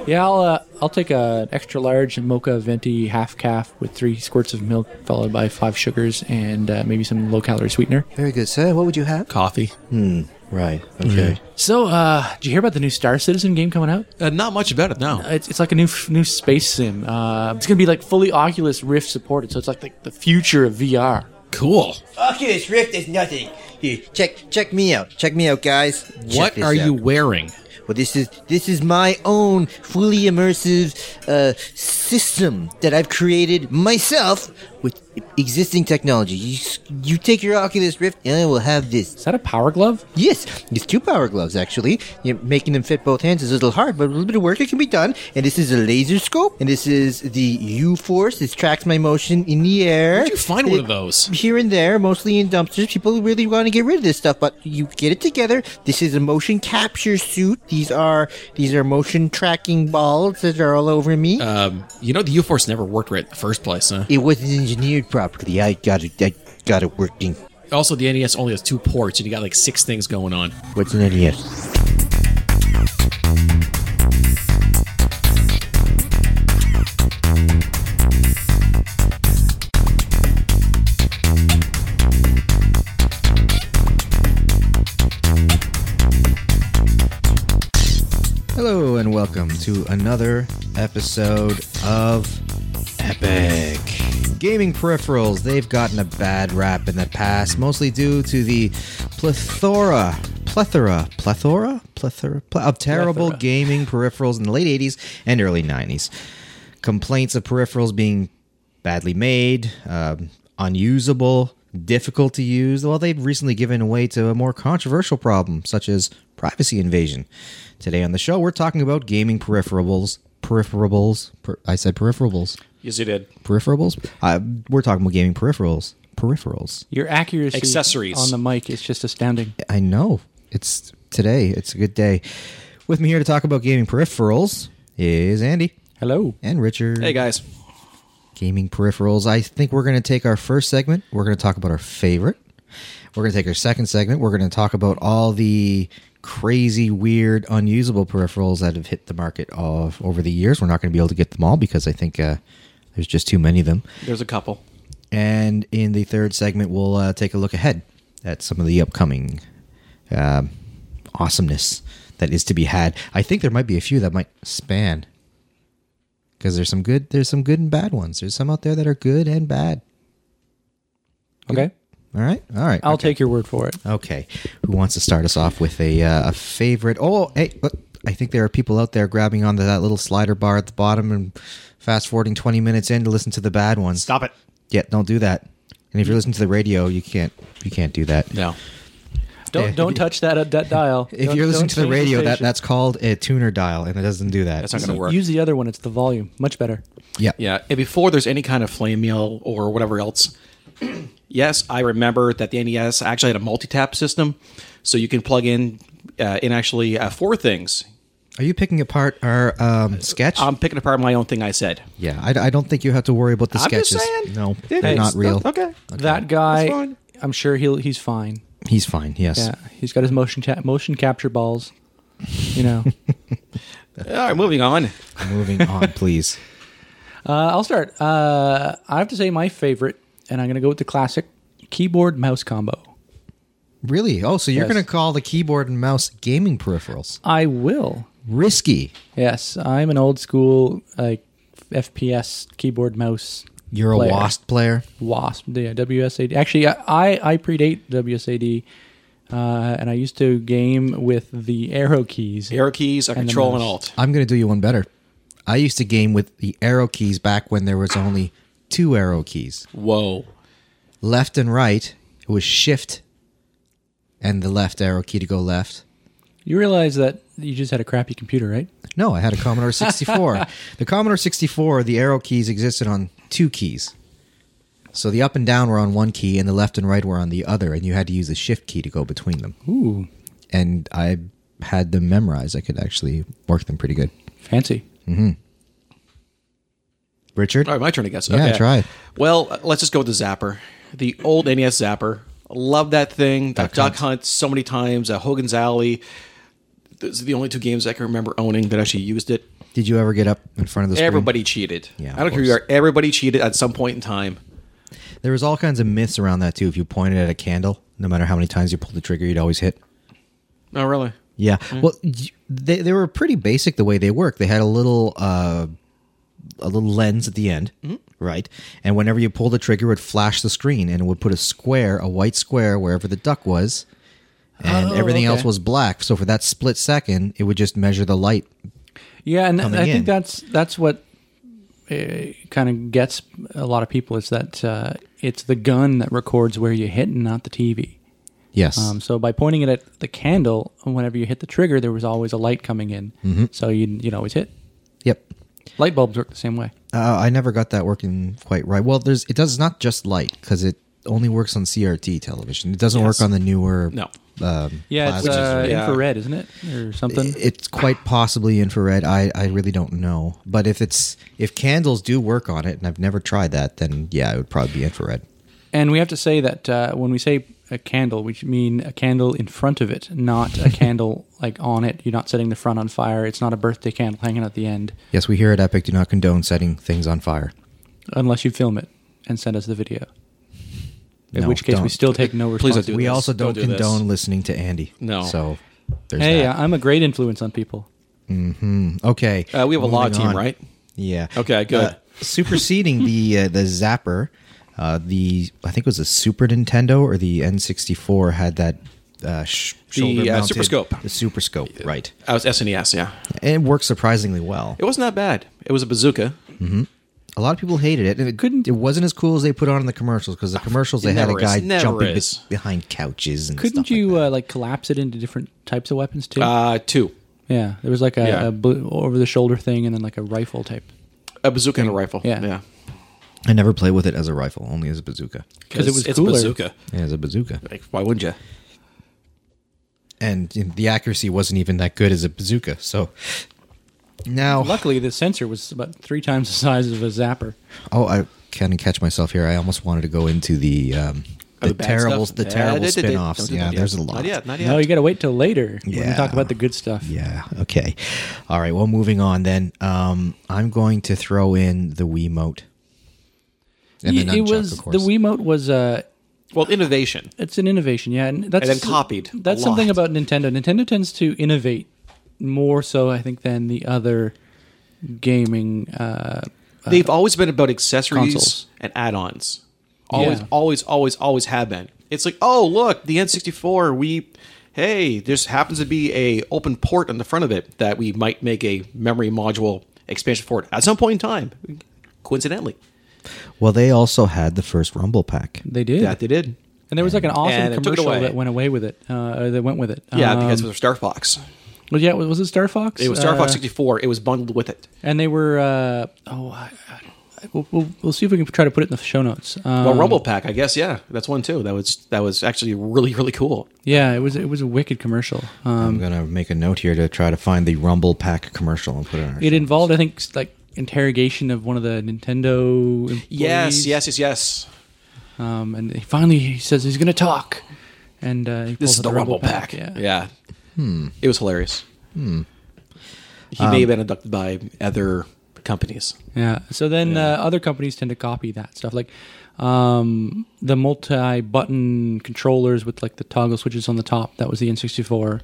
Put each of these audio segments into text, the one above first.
Yeah, I'll take an extra large mocha venti half calf with 3 squirts of milk, followed by 5 sugars and maybe some low-calorie sweetener. Very good, sir. What would you have? Coffee. Right. Okay. So, did you hear about the new Star Citizen game coming out? Not much about it, no. It's like a new space sim. It's gonna be like fully Oculus Rift supported, so it's like the future of VR. Cool. Oculus Rift is nothing. Here, check me out. Check me out, guys. What are you wearing? Well, this is my own fully immersive system that I've created myself with existing technology. You take your Oculus Rift, and I will have this. Is that a power glove? Yes, it's 2 power gloves, actually. Making them fit both hands is a little hard, but a little bit of work it can be done. And this is a laser scope, and this is the U-Force. This tracks my motion in the air. Where'd you find one of those? Here and there, mostly in dumpsters. People really want to get rid of this stuff, but you get it together. This is a motion capture suit. These are motion tracking balls that are all over me. The U-Force never worked right in the first place, huh? It wasn't engineered properly. I got it working. Also, the NES only has 2 ports, and you got like 6 things going on. What's an NES? Hello and welcome to another episode of Epic. Gaming peripherals, they've gotten a bad rap in the past, mostly due to the plethora of terrible gaming peripherals in the late 80s and early 90s. Complaints of peripherals being badly made, unusable, difficult to use. Well, they've recently given way to a more controversial problem, such as privacy invasion. Today on the show, we're talking about gaming peripherals. I said peripherals. Yes, you did. Peripherals? We're talking about gaming peripherals. Your accuracy Accessories on the mic is just astounding. I know. It's today. It's a good day. With me here to talk about gaming peripherals is Andy. Hello. And Richard. Hey, guys. Gaming peripherals. I think we're going to take our first segment. We're going to talk about our favorite. We're going to take our second segment. We're going to talk about all the crazy, weird, unusable peripherals that have hit the market over the years. We're not going to be able to get them all because I think there's just too many of them. There's a couple. And in the third segment, we'll take a look ahead at some of the upcoming awesomeness that is to be had. I think there might be a few that might span because there's some good and bad ones. There's some out there that are good and bad. Okay. All right. I'll take your word for it. Okay. Who wants to start us off with a favorite? Oh, hey, look, I think there are people out there grabbing onto that little slider bar at the bottom and fast forwarding 20 minutes in to listen to the bad ones. Stop it. Yeah, don't do that. And if you're listening to the radio, you can't do that. No. Don't touch that dial. If you're listening to the radio, that's called a tuner dial, and it doesn't do that. That's not going to work. Use the other one. It's the volume. Much better. Yeah. Yeah. And before there's any kind of flame meal or whatever else, yes, I remember that the NES actually had a multi-tap system, so you can plug in actually 4 things. Are you picking apart our sketch? I'm picking apart my own thing I said. Yeah, I don't think you have to worry about the I'm just sketches. saying. No, It they're is. not real. Okay. That guy, That's fine. I'm sure he's fine. He's fine, yes. Yeah, he's got his motion capture balls. You know. All right, moving on. Moving on, please. I'll start. I have to say my favorite, and I'm going to go with the classic keyboard mouse combo. Really? Oh, so you're Yes. going to call the keyboard and mouse gaming peripherals? I will. Risky. Yes, I'm an old school FPS keyboard mouse. You're a player. WASD player? WASP, yeah, WSAD. Actually, I predate WSAD, and I used to game with the arrow keys. Arrow keys are And the Control and mouse. Alt. I'm going to do you one better. I used to game with the arrow keys back when there was only 2 arrow keys. Whoa. Left and right, it was shift and the left arrow key to go left. You realize that you just had a crappy computer, right? No, I had a Commodore 64. The Commodore 64, the arrow keys existed on 2 keys. So the up and down were on one key and the left and right were on the other, and you had to use the shift key to go between them. Ooh, And I had them memorized. I could actually work them pretty good. fancy. Richard? All right, my turn, I guess. Yeah, Okay. try it. Well, let's just go with the Zapper. The old NES Zapper. Love that thing. Duck Hunt so many times. Hogan's Alley. Those are the only two games I can remember owning that actually used it. Did you ever get up in front of the screen? Everybody cheated. Yeah, I don't care who you are. Everybody cheated at some point in time. There was all kinds of myths around that too. If you pointed at a candle, no matter how many times you pulled the trigger, you'd always hit. Oh, really? Yeah. Well, they were pretty basic the way they work. They had a little lens at the end, right? And whenever you pull the trigger, it would flash the screen, and it would put a white square wherever the duck was, and everything else was black. So for that split second, it would just measure the light. Yeah, and coming I think in. that's what kind of gets a lot of people is that it's the gun that records where you hit and not the TV. Yes. So by pointing it at the candle, whenever you hit the trigger, there was always a light coming in. So you'd always hit. Yep. Light bulbs work the same way. I never got that working quite right. Well, it's not just light because it only works on CRT television. It doesn't work on the newer. No. Yeah, it's yeah. infrared, isn't it, or something? It's quite possibly infrared. I really don't know. But if candles do work on it, and I've never tried that, then yeah, it would probably be infrared. And we have to say that when we say a candle, we mean a candle in front of it, not a candle like on it. You're not setting the front on fire. It's not a birthday candle hanging at the end. Yes, we here at Epic do not condone setting things on fire. Unless you film it and send us the video. In No, which case we don't. still take no Please don't responsibility. do We this. also don't Don't do this. condone listening to Andy. No. So there's Hey, that. I'm a great influence on people. Okay. We have a law moving team, on. right? Yeah. Okay, good. Superseding the Zapper, I think it was a Super Nintendo or the N64 had that shoulder-mounted... Super Scope. The Super Scope, right. I was SNES, yeah. And it worked surprisingly well. It wasn't that bad. It was a bazooka. A lot of people hated it, and it wasn't as cool as they put on in the commercials, because the commercials, they had a never guy is. Never jumping is. behind couches and Couldn't stuff you like collapse it into different types of weapons too? Two. Yeah, there was like Yeah. a over the shoulder thing, and then like a rifle type. A bazooka and a rifle. Yeah. Yeah. that. I never played with it as a rifle, only as a bazooka. 'Cause it was it's cooler. bazooka. Yeah, as a bazooka. Like, why wouldn't you? And the accuracy wasn't even that good as a bazooka, so... Now... Luckily, the sensor was about 3 times the size of a zapper. Oh, I can't catch myself here. I almost wanted to go into the bad terrible stuff? terrible Don't do spin-offs. that Yeah, yet. there's a lot. Not yet. Not yet. No, you got to wait till later when we Yeah. talk about the good stuff. Yeah. Okay. All right. Well, moving on then. I'm going to throw in the Wiimote. And the it nunchuck, was of course. the Wiimote was Well, innovation. it's an innovation, yeah, and that's And then copied a That's something lot. about Nintendo. Nintendo tends to innovate more so, I think, than the other gaming. They've always been about accessories consoles. and add-ons. Always, Yeah. always have been. It's like, oh, look, the N64, hey, there's happens to be a open port on the front of it that we might make a memory module expansion for it at some point in time, coincidentally. Well, they also had the first Rumble Pack. They did, That they did. and there was like an awesome And it took it commercial away. that went away with it. That went with it. Yeah, because it was Star Fox. Well, yeah, was it Star Fox? It was Star Fox 64. It was bundled with it. and they were. We'll see if we can try to put it in the show notes. Well, Rumble Pack, I guess. Yeah, that's one too. That was actually really, really cool. Yeah, it was a wicked commercial. I'm going to make a note here to try to find the Rumble Pack commercial and put it on our It show. involved, I think, like interrogation of one of the Nintendo employees. Yes. And he says he's going to talk, and he This pulls is out the Rumble Pack. Yeah. It was hilarious. He may have been abducted by other companies. Yeah. So then other companies tend to copy that stuff, like the multi-button controllers with like the toggle switches on the top. That was the N64.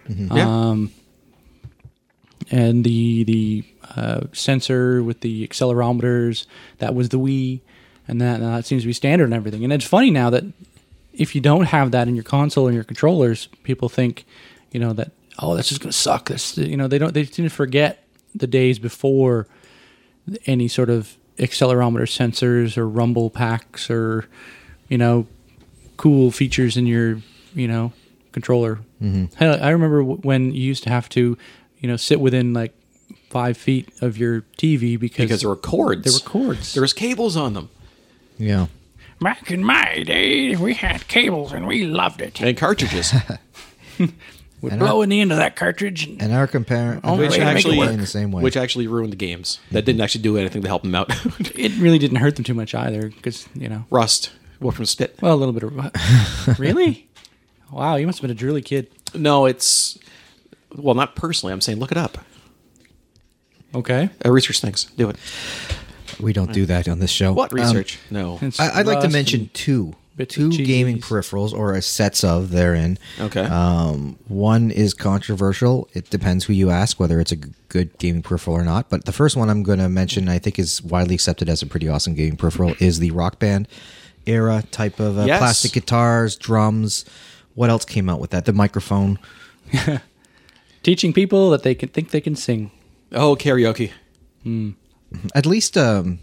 And the sensor with the accelerometers. That was the Wii, and that seems to be standard and everything. And it's funny now that if you don't have that in your console and your controllers, people think, that that's just going to suck. They seem to forget the days before any sort of accelerometer sensors or rumble packs or cool features in your controller. Hell, I remember when you used to have to sit within like 5 feet of your TV because There were cords. there were cords. There was cables on them. Yeah. Back in my day, we had cables and we loved it. And cartridges. We'd blow in the end of that cartridge. And our compare Only way to make it actually work. in the same way. Which actually ruined the games. That didn't actually do anything to help them out. It really didn't hurt them too much either because, Rust. What from spit? well, a little bit of... Really? Wow, you must have been a drooly kid. No, it's... Well, not personally. I'm saying look it up. Okay. Research things. Do it. We don't do that on this show. What research? No. It's I'd like to rust mention and two bits of gaming cheese. peripherals, or sets of therein. Okay. One is controversial. It depends who you ask whether it's a good gaming peripheral or not. But the first one I'm going to mention, I think, is widely accepted as a pretty awesome gaming peripheral, is the Rock Band era type of Yes. plastic guitars, drums. What else came out with that? The microphone. Teaching people that they can think they can sing. Oh, karaoke. At least, the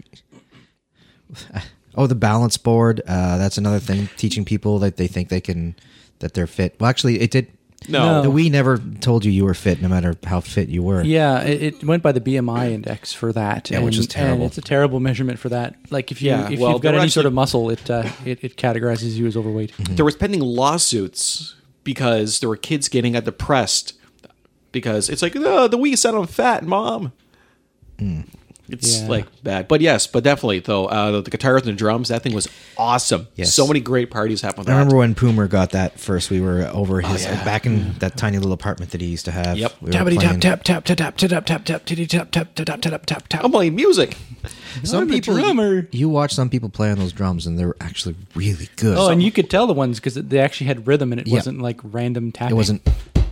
balance board. That's another thing. Teaching people that they think that they're fit. Well, actually, it did. No. The Wii never told you were fit, no matter how fit you were. Yeah, it went by the BMI index for that. Yeah, which is terrible. And it's a terrible measurement for that. Like if Yeah, you've well, got there any were sort actually- of muscle, it categorizes you as overweight. There was pending lawsuits because there were kids getting depressed because it's like, oh, the Wii said I'm fat, Mom. It's Yeah. like bad. But yes, but definitely, though, the guitars and the drums, that thing was awesome. Yes. So many great parties happened with I that. remember when Poomer got that first. We were over his yeah. back in that tiny little apartment that he used to have. Yep. We were playing- tap tap tap tap tap tap tap titty tap tap tap tap tap tap tap. I'm playing music. Some I'm a people, drummer. you watch some people play on those drums, and they're actually really good. Oh, and you could tell the ones because they actually had rhythm and it Yeah. wasn't like random tapping. it wasn't.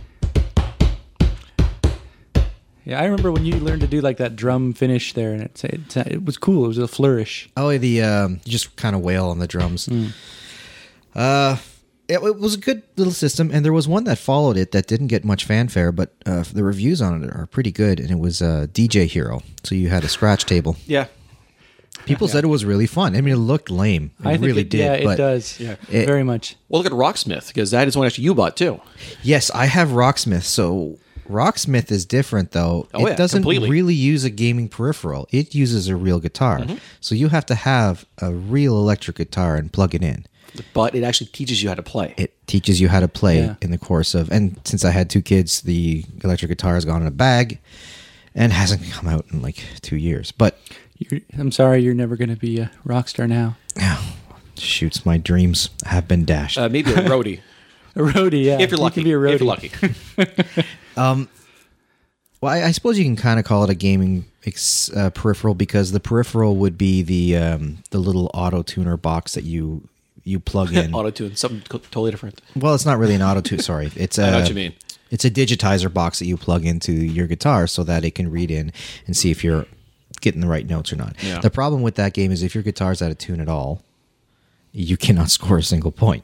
Yeah, I remember when you learned to do like that drum finish there, and it was cool. It was a flourish. Oh, you just kind of wail on the drums. It was a good little system, and there was one that followed it that didn't get much fanfare, but the reviews on it are pretty good, and it was DJ Hero. So you had a scratch table. Yeah. People said it was really fun. I mean, it looked lame. It I think really it, did. yeah, it but does. Yeah. Very much. Well, look at Rocksmith, because that is one actually you bought, too. Yes, I have Rocksmith. So Rocksmith is different, though. Oh, it yeah, doesn't completely. really use a gaming peripheral. It uses a real guitar. So you have to have a real electric guitar and plug it in. But it actually teaches you how to play. It teaches you how to play Yeah. in the course of, and since I had two kids, the electric guitar has gone in a bag and hasn't come out in like 2 years. But I'm sorry, you're never going to be a rock star now. shoots, my dreams have been dashed. Maybe a roadie. A roadie, yeah. If you're You lucky. can be a roadie. If you're lucky. Well, I suppose you can kind of call it a gaming peripheral, because the peripheral would be the little auto tuner box that you plug in. Auto-tune, something totally different. Well, it's not really an auto tune. Sorry, it's I know what you mean. It's a digitizer box that you plug into your guitar so that it can read in and see if you're getting the right notes or not. Yeah. The problem with that game is if your guitar's out of tune at all, you cannot score a single point.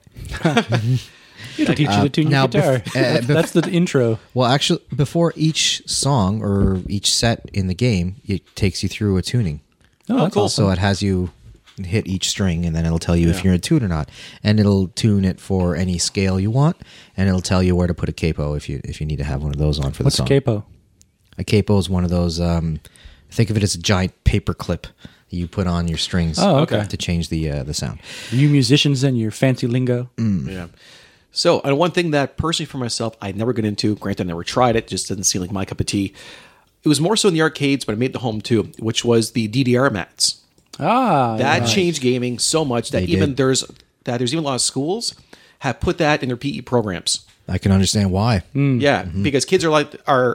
It'll teach you to tune your now, guitar. That's the intro. Well, actually, before each song or each set in the game, it takes you through a tuning. Oh, that's cool. awesome. So it has you hit each string, and then it'll tell you if you're in tune or not. And it'll tune it for any scale you want, and it'll tell you where to put a capo if you need to have one of those on for What's the a song. capo? A capo is one of those. Think of it as a giant paper clip you put on your strings. Oh, okay. To change the sound. You musicians and your fancy lingo. Yeah. So, and one thing that personally for myself, I'd never got into, granted I never tried it, just didn't seem like my cup of tea. It was more so in the arcades, but I made it the home too, which was the DDR mats. Ah, That nice. changed gaming so much that They even did. there's even a lot of schools have put that in their PE programs. I can understand why. Yeah, because kids are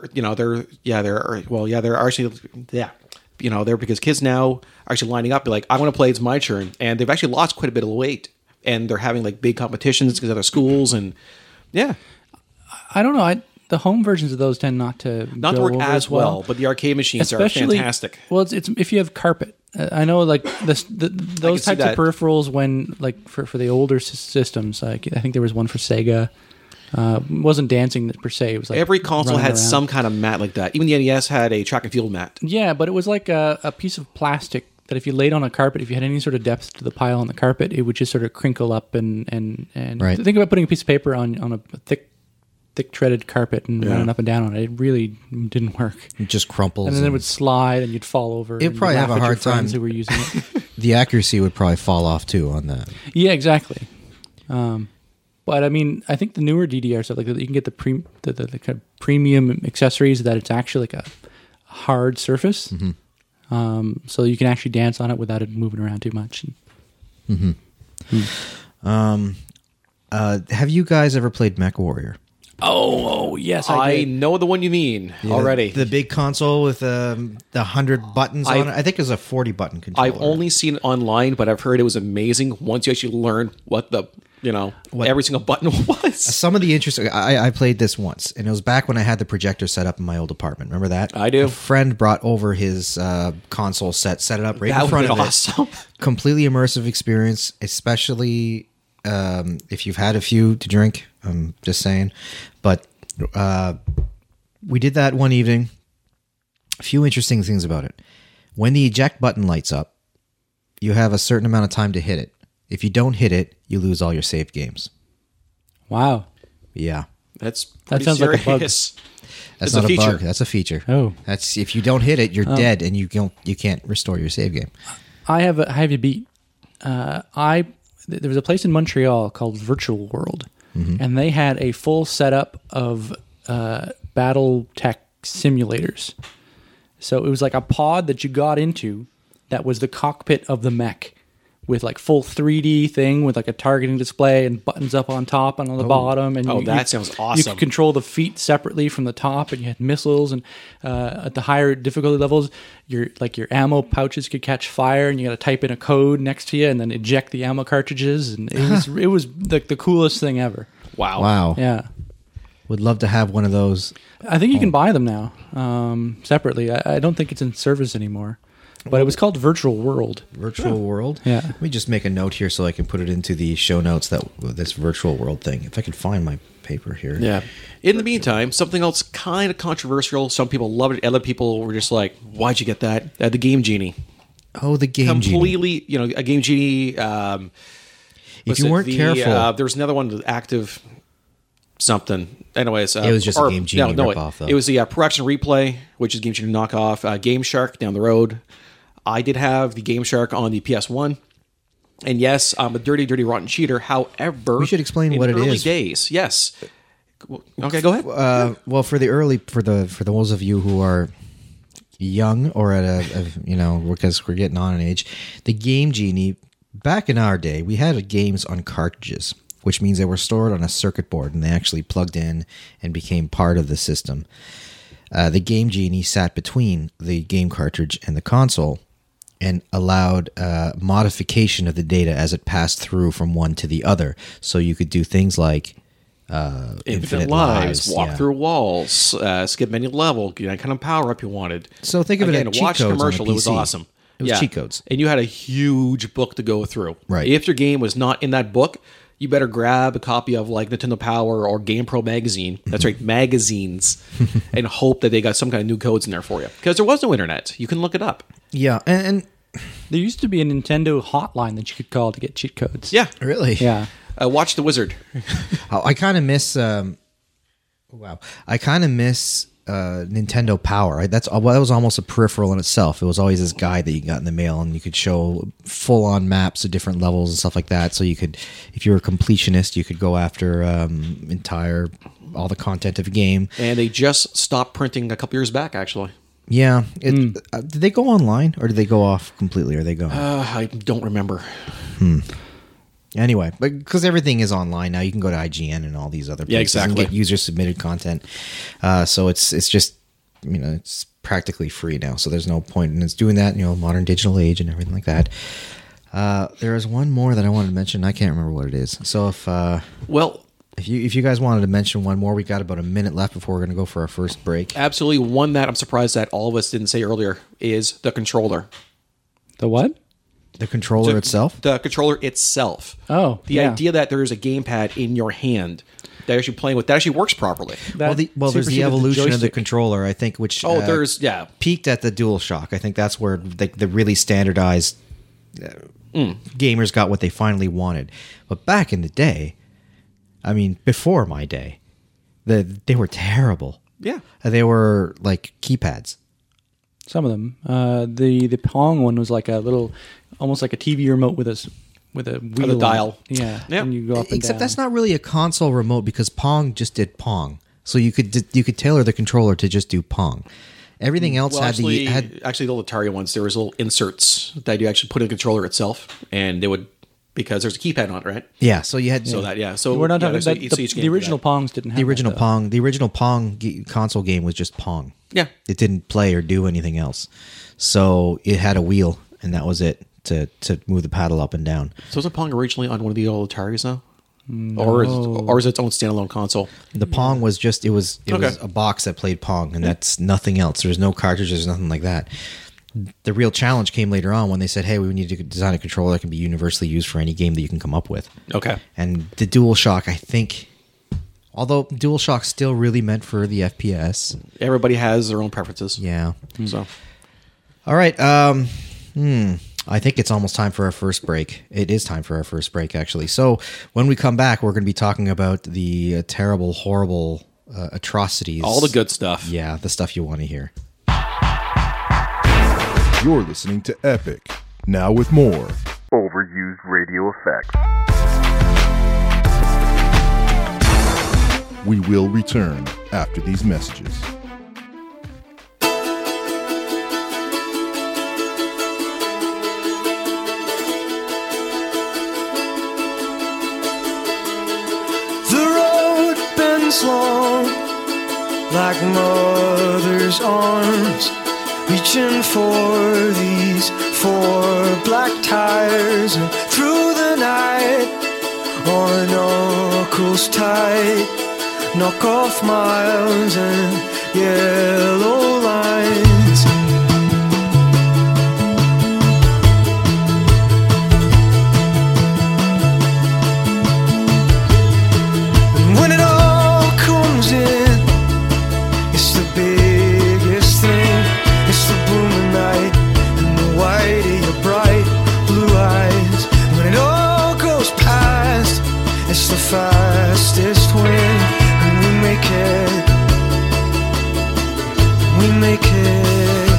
they're because kids now are actually lining up, be like, I want to play, it's my turn, and they've actually lost quite a bit of weight, and they're having like big competitions because other schools, and yeah, I don't know. The home versions of those tend not to not to go work over as well, but the arcade machines are fantastic. Well, it's if you have carpet. I know, like those see types of that. peripherals. When like for the older systems, like I think there was one for Sega. It wasn't dancing per se. It was like Every console running had around. some kind of mat like that. Even the NES had a track and field mat. Yeah, but it was like a piece of plastic that if you laid on a carpet, if you had any sort of depth to the pile on the carpet, it would just sort of crinkle up and Right. think about putting a piece of paper on a thick treaded carpet and running up and down on it. It really didn't work. It just crumples. And then it would slide and you'd fall over. It'd and probably you'd have laugh a at your hard time. friends who were using it. the accuracy would probably fall off too on that. Yeah, exactly. But I mean, I think the newer DDR stuff, like you can get the kind of premium accessories that it's actually like a hard surface, so you can actually dance on it without it moving around too much. Have you guys ever played Mech Warrior? Oh yes, I did. know the one you mean already. The big console with the 100 buttons on it. I think it was a 40 button controller. I've only seen it online, but I've heard it was amazing once you actually learn what every single button was. Some of the interesting. I played this once, and it was back when I had the projector set up in my old apartment. Remember that? I do. A friend brought over his console set it up right in front of awesome. it. Completely immersive experience, especially if you've had a few to drink. I'm just saying. But we did that one evening. A few interesting things about it. When the eject button lights up, you have a certain amount of time to hit it. If you don't hit it, you lose all your saved games. Wow. Yeah. That sounds like a bug. That's It's not a a feature. bug. That's a feature. Oh. That's if you don't hit it, you're dead, and you can't restore your save game. I have you beat. There was a place in Montreal called Virtual World, and they had a full setup of battle tech simulators. So it was like a pod that you got into that was the cockpit of the mech, with like full 3D thing with like a targeting display and buttons up on top and on the bottom. And that sounds You awesome. could control the feet separately from the top, and you had missiles. And at the higher difficulty levels, your ammo pouches could catch fire, and you got to type in a code next to you and then eject the ammo cartridges. And it was like the coolest thing ever. Wow. Yeah. Would love to have one of those. I think you can buy them now separately. I don't think it's in service anymore. But it was called Virtual World. Virtual World? Yeah. Let me just make a note here so I can put it into the show notes, this Virtual World thing. If I can find my paper here. Yeah. In the meantime, something else kind of controversial. Some people loved it. Other people were just like, why'd you get that? The Game Genie. Oh, the Game Genie. Completely, a Game Genie. If you weren't careful. There's another one, the Active something. Anyways. It was just a Game Genie ripoff, though. It was the Pro Action Replay, which is Game Genie knockoff. Game Shark down the road. I did have the Game Shark on the PS1. And yes, I'm a dirty, dirty, rotten cheater. However, We should explain what it early is. days, yes. Okay, go ahead. Well, for those of you who are young or because we're getting on in age, the Game Genie, back in our day, we had games on cartridges, which means they were stored on a circuit board and they actually plugged in and became part of the system. The Game Genie sat between the game cartridge and the console and allowed modification of the data as it passed through from one to the other. So you could do things like infinite lives, walk through walls, skip any level, get any kind of power up you wanted. So think of it as cheat watch codes on a commercial. It was PC. awesome. It was cheat codes. And you had a huge book to go through. Right. If your game was not in that book, you better grab a copy of like Nintendo Power or GamePro magazine. That's right, magazines, and hope that they got some kind of new codes in there for you. Because there was no internet. You can look it up. Yeah, and There used to be a Nintendo hotline that you could call to get cheat codes. Yeah. really, Yeah. Watch the Wizard. I kind of miss. I kind of miss Nintendo Power. That was almost a peripheral in itself. It was always this guide that you got in the mail, and you could show full-on maps of different levels and stuff like that. So you could, if you were a completionist, you could go after all the content of a game. And they just stopped printing a couple years back, actually. Yeah, did they go online or did they go off completely? Or are they gone? I don't remember. Anyway, because everything is online now, you can go to IGN and all these other places exactly. and get user-submitted content. So it's just, it's practically free now. So there's no point in it's doing that, modern digital age and everything like that. There is one more that I wanted to mention. I can't remember what it is. So if you guys wanted to mention one more, we got about a minute left before we're going to go for our first break. Absolutely. One that I'm surprised that all of us didn't say earlier is the controller. The what? The controller itself? The controller itself. Oh, The yeah. idea that there is a gamepad in your hand that you're actually playing with, that actually works properly. Well, there's the superseded evolution of the joystick. controller, I think, which peaked at the DualShock. I think that's where the really standardized gamers got what they finally wanted. But back in the day, before my day, they were terrible. Yeah. They were like keypads. Some of them. The Pong one was like a little, almost like a TV remote with a wheel. a dial. Yeah. Yep. And you go up and Except down. that's not really a console remote because Pong just did Pong. So you could tailor the controller to just do Pong. Everything else Well, had actually, the old Atari ones, there was little inserts that you actually put in the controller itself, and they would because there's a keypad on it, right? Yeah, so you had So that so We're not yeah, talking so about each game the for original that. Pongs didn't have the original that, though. Pong. The original Pong console game was just Pong. Yeah, It didn't play or do anything else. So it had a wheel, and that was it to move the paddle up and down. so was it Pong originally on one of the old Ataris now, or is it its own standalone console? The Pong was just it was Okay. a box that played Pong, and that's nothing else. There's no cartridges, nothing like that. The real challenge came later on when they said, "Hey, we need to design a controller that can be universally used for any game that you can come up with." Okay, And the DualShock, I think, although DualShock's still really meant for the FPS. everybody has their own preferences. Yeah. So All right. I think it's almost time for our first break. It is time for our first break, actually. So when we come back, we're going to be talking about the terrible, horrible atrocities. all the good stuff. Yeah, the stuff you want to hear. You're listening to Epic, now with more overused radio effects. We will return after these messages. The road bends long like mother's arms, reaching for these 4 black tires, and through the night, our knuckles tight, knock off miles and yellow lines. When it all comes in, it's the biggest thing. It's the booming night and the white of your bright blue eyes. When it all goes past, it's the fastest wind, and we make it. We make it.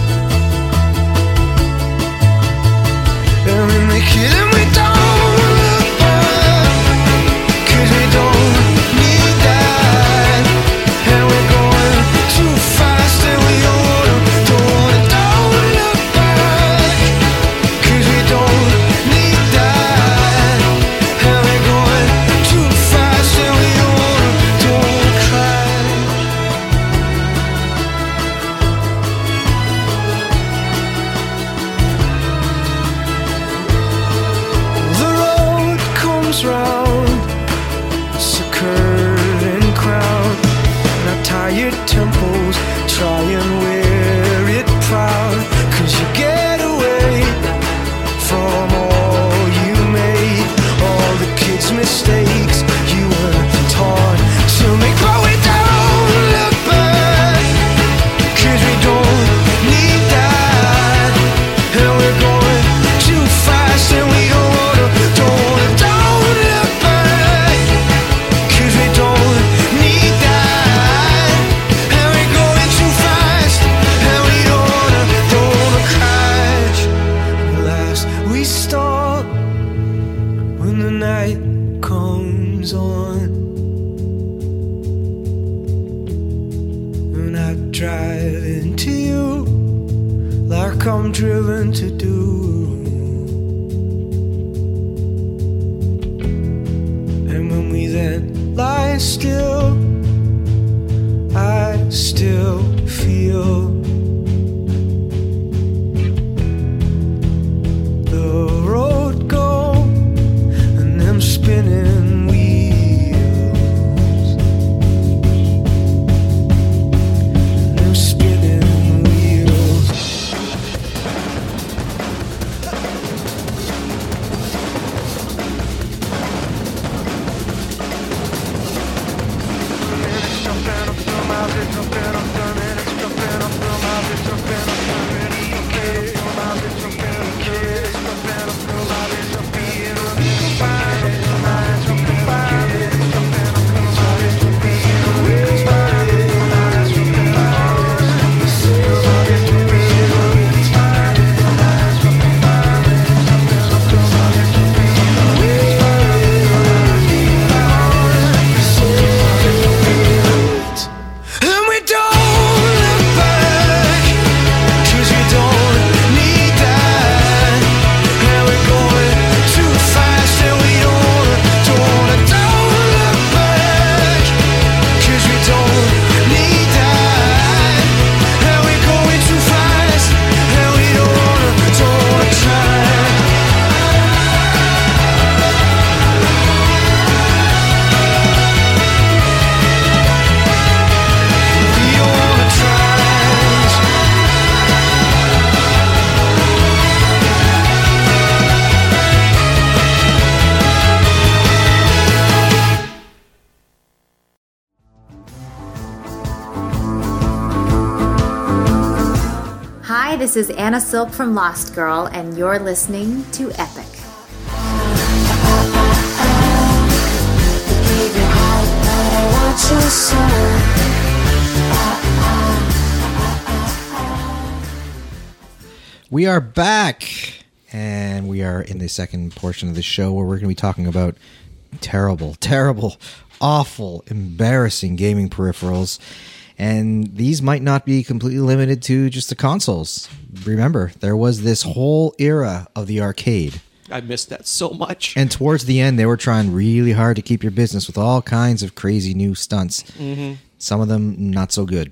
And we make it, and we don't look back, 'cause we don't need that. And we're going too fast, and we don't look back, 'cause we don't need that. And we're going too fast, and we don't crash. The road comes round, it's a curving crown, and our tired temples try and wear it proud. 'Cause you get away from all you made, all the kids' mistakes you were taught to make. But we don't look back, 'cause we don't need that. And we're going too fast, and we don't look back, 'cause we don't need that. And we're going too fast, and we don't crash. Last we stop when the night comes on, and I drive into you like I'm driven to do. And when we then lie still, I still feel the road go and them spinning wheels. Them spinning wheels. Hi, this is Anna Silk from Lost Girl, and you're listening to Epic. We are back, and we are in the second portion of the show where we're going to be talking about terrible, awful, embarrassing gaming peripherals. And these might not be completely limited to just the consoles. Remember, there was this whole era of the arcade. I missed that so much. And towards the end, they were trying really hard to keep your business with all kinds of crazy new stunts. Some of them not so good.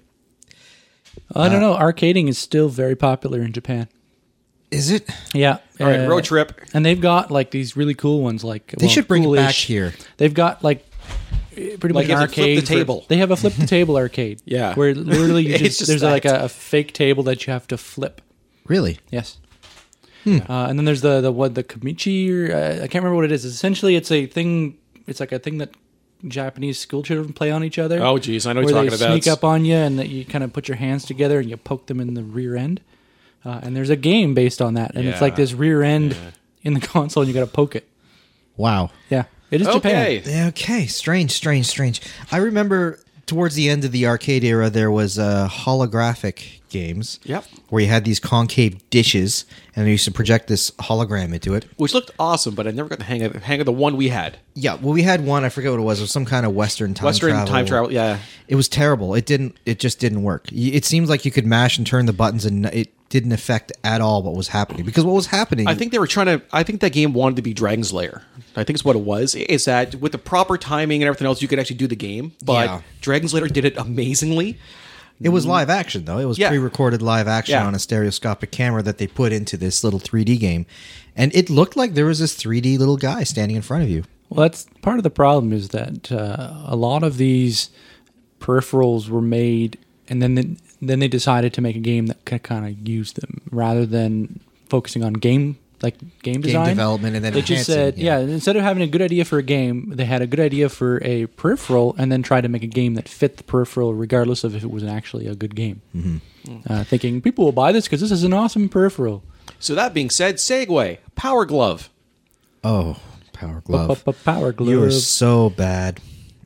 I don't know. Arcading is still very popular in Japan. Is it? Yeah. All right, road trip. And they've got like these really cool ones. Like They should bring it back here. They've got like pretty much Like an you have to flip arcade. the table. They have a flip the table arcade. Yeah. Where literally you It's just, just there's that. like a fake table that you have to flip. Really? Yes. And then there's the Kamichi, or I can't remember what it is. Essentially, it's a thing. It's like a thing that Japanese school children play on each other. Oh, geez, I know what where you're they talking about. sneak up on you, and that you kind of put your hands together and you poke them in the rear end. And there's a game based on that, and it's like Yeah. this rear end in the console, and you got to poke it. Wow. Yeah, it is Okay. Japan. Okay, strange. I remember towards the end of the arcade era, there was holographic games. Yep. Where you had these concave dishes, and they used to project this hologram into it. Which looked awesome, but I never got the hang of the one we had. Yeah, well, we had one. I forget what it was. It was some kind of Western time Time travel, yeah. It was terrible. It just didn't work. It seems like you could mash and turn the buttons, and it didn't affect at all what was happening. Because what was happening, I think they were trying to. I think that game wanted to be Dragon's Lair. I think it's what it was. Is that with the proper timing and everything else, you could actually do the game. But Yeah. Dragon's Lair did it amazingly. it was live action though. It was Yeah. pre-recorded live action Yeah. on a stereoscopic camera that they put into this little 3D game, and it looked like there was this 3D little guy standing in front of you. Well, that's part of the problem is that a lot of these peripherals were made, and then they decided to make a game that could kind of use them rather than focusing on game design, development, and then they just enhancing, said, yeah. instead of having a good idea for a game, they had a good idea for a peripheral, and then tried to make a game that fit the peripheral, regardless of if it was actually a good game. Thinking people will buy this because this is an awesome peripheral. So that being said, Segway, Power Glove. Oh, Power Glove! Power glove. You are so bad.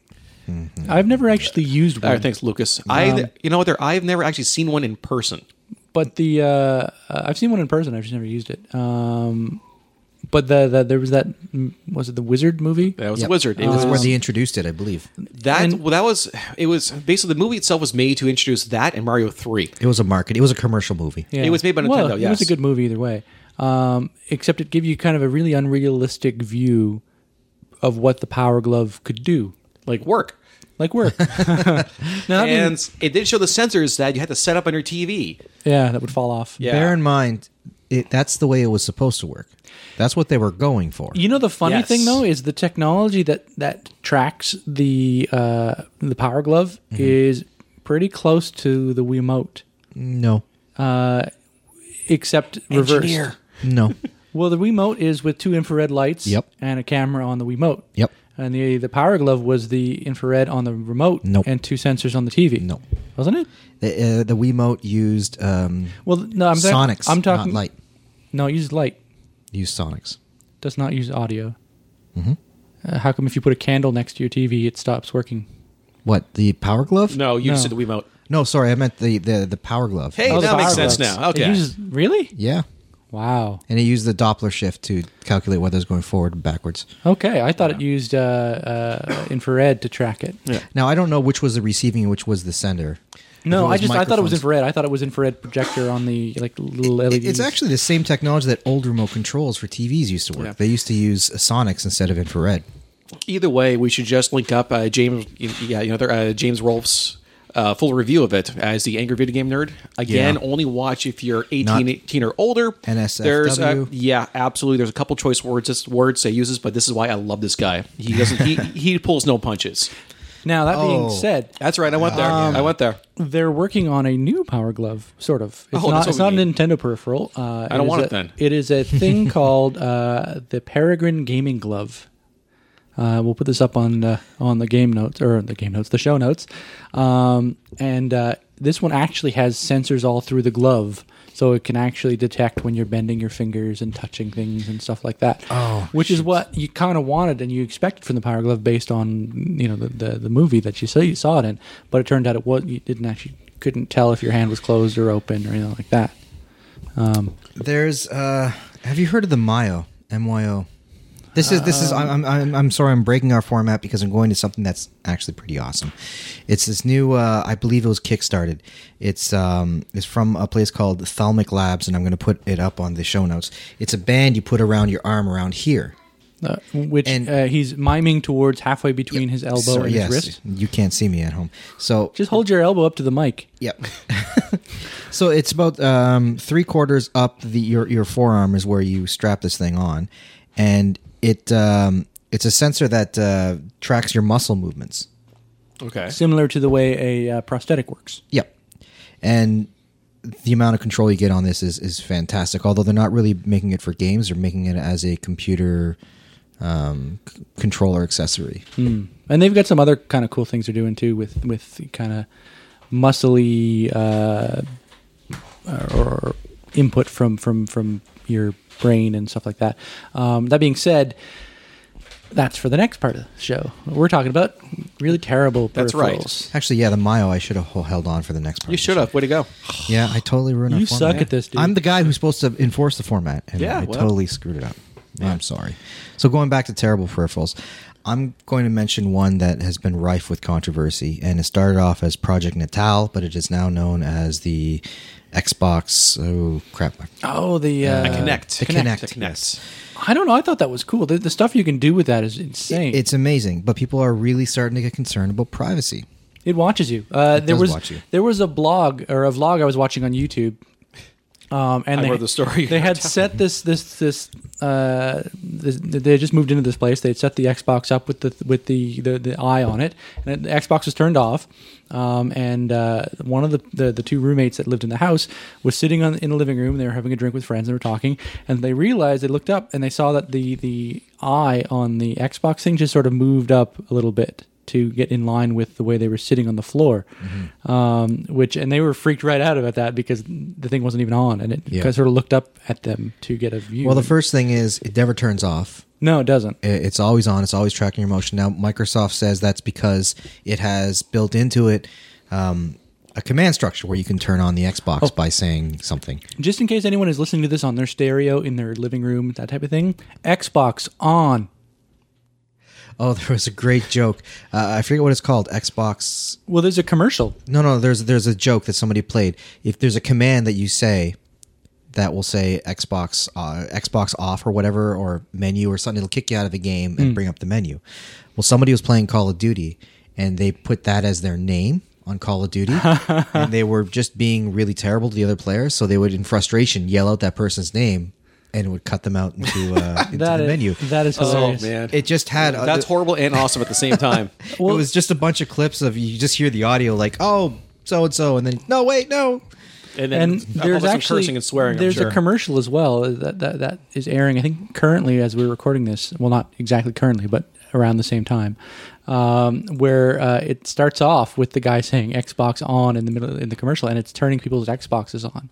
I've never actually used one. All right, thanks, Lucas. You know what? I've never actually seen one in person. But I've seen one in person. I've just never used it. But there was that. Was it the Wizard movie? That was Yep. a Wizard. It was where they introduced it, I believe. It was basically the movie itself was made to introduce that and Mario 3. It was a market. It was a commercial movie. Yeah. It was made by Nintendo, Well, it was yes. a good movie either way. Except it gave you kind of a really unrealistic view of what the Power Glove could do. Like work. Like work. Now, And it did show the sensors that you had to set up on your TV. yeah, that would fall off. Yeah. Bear in mind, that's the way it was supposed to work. That's what they were going for. You know, the funny Yes. thing though is the technology that tracks the Power Glove is pretty close to the Wiimote, No. except reversed. No. Well, the Wiimote is with two infrared lights Yep. and a camera on the Wiimote. Yep. And the Power Glove was the infrared on the remote Nope. and two sensors on the TV. No. Wasn't it? The Wiimote used Well, no, I'm Sonics, I'm talking not light. No, it uses light. Used Sonics. Does not use audio. How come if you put a candle next to your TV, it stops working? What, the Power Glove? No, you just No. said the Wiimote. No, sorry, I meant the Power Glove. Hey, Oh, the that makes Power sense Gloves. now. Okay. It uses, really? Yeah. Wow. And it used the Doppler shift to calculate whether it's going forward or backwards. Okay, I thought it used infrared to track it. Yeah. Now, I don't know which was the receiving and which was the sender. No, If it was I thought it was microphones- infrared. I thought it was infrared projector on the little LEDs. It's actually the same technology that old remote controls for TVs used to work. Yeah. They used to use Sonics instead of infrared. Either way, we should just link up James. James Rolfe's full review of it as the Angry Video Game Nerd. Again, Yeah. only watch if you're 18, Not 18 or older. NSFW. There's yeah, absolutely. There's a couple choice words he uses, but this is why I love this guy. He doesn't. he pulls no punches. Now, that being Oh. said, That's right. I went there. they're working on a new Power Glove, sort of. It's Oh, that's not, what it's we not a need. Nintendo peripheral. I don't want it then. It is a thing called the Peregrine Gaming Glove. We'll put this up on the game notes, the show notes. And this one actually has sensors all through the glove, so it can actually detect when you're bending your fingers and touching things and stuff like that. Oh, which is what you kind of wanted and you expected from the Power Glove based on the movie that you saw it in. But it turned out you couldn't tell if your hand was closed or open or anything like that. There's have you heard of the Myo? MYO. This is. I'm sorry. I'm breaking our format because I'm going to something that's actually pretty awesome. It's this new. I believe it was kickstarted. It's from a place called Thalmic Labs, and I'm going to put it up on the show notes. It's a band you put around your arm around here. Which he's miming towards halfway between his elbow and his wrist. You can't see me at home, so just hold your elbow up to the mic. Yep. So it's about 3/4 up your forearm is where you strap this thing on, and it's a sensor that tracks your muscle movements. Okay. Similar to the way a prosthetic works. Yep. And the amount of control you get on this is fantastic. Although they're not really making it for games, they're making it as a computer controller accessory. And they've got some other kind of cool things they're doing too with kind of muscly or input from your brain and stuff like that. That being said, that's for the next part of the show. We're talking about really terrible peripherals. That's right. Actually, yeah, the Myo I should have held on for the next part. You should have. Way to go. Yeah, I totally ruined You our format. suck at this, dude. I'm the guy who's supposed to enforce the format, and I totally screwed it up. Yeah, I'm sorry. So going back to terrible peripherals, I'm going to mention one that has been rife with controversy, and it started off as Project Natal, but it is now known as the Xbox. Oh crap! Oh, the Kinect. The Kinect. The Kinect. Yes. I don't know. I thought that was cool. The stuff you can do with that is insane. It's amazing, but people are really starting to get concerned about privacy. It watches you. watch you. There was a blog or a vlog I was watching on YouTube. And I heard the story. They had set this. They just moved into this place. They had set the Xbox up with the eye on it, and the Xbox was turned off. And one of the two roommates that lived in the house was sitting in the living room. They were having a drink with friends. They were talking, and they realized, they looked up and they saw that the eye on the Xbox thing just sort of moved up a little bit to get in line with the way they were sitting on the floor, and they were freaked right out about that because the thing wasn't even on, and it sort of looked up at them to get a view. Well, the first thing is it never turns off. No, it doesn't. It's always on. It's always tracking your motion. Now, Microsoft says that's because it has built into it a command structure where you can turn on the Xbox by saying something. Just in case anyone is listening to this on their stereo in their living room, that type of thing, Xbox on. Oh, there was a great joke. I forget what it's called. Xbox. Well, there's a commercial. No. There's a joke that somebody played. If there's a command that you say that will say Xbox off or whatever, or menu or something, it'll kick you out of the game and bring up the menu. Well, somebody was playing Call of Duty and they put that as their name on Call of Duty, and they were just being really terrible to the other players. So they would, in frustration, yell out that person's name, and it would cut them out into the menu. That is hilarious. Oh, man. It just had... That's horrible and awesome at the same time. It was just a bunch of clips of, you just hear the audio like, oh, so-and-so, and then, no, wait, no. And then there's actually cursing and swearing. There's I'm sure. a commercial as well that is airing, I think, currently as we're recording this. Well, not exactly currently, but around the same time, where it starts off with the guy saying Xbox on in the middle in the commercial, and it's turning people's Xboxes on.